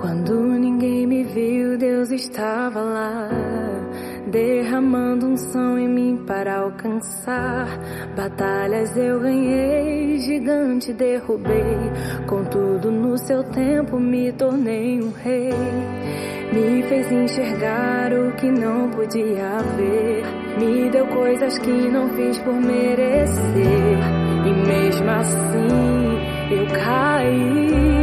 Quando ninguém me viu, Deus estava lá, derramando unção em mim para alcançar. Batalhas eu ganhei, gigante derrubei, contudo no seu tempo me tornei um rei. Me fez enxergar o que não podia ver, me deu coisas que não fiz por merecer, e mesmo assim eu caí.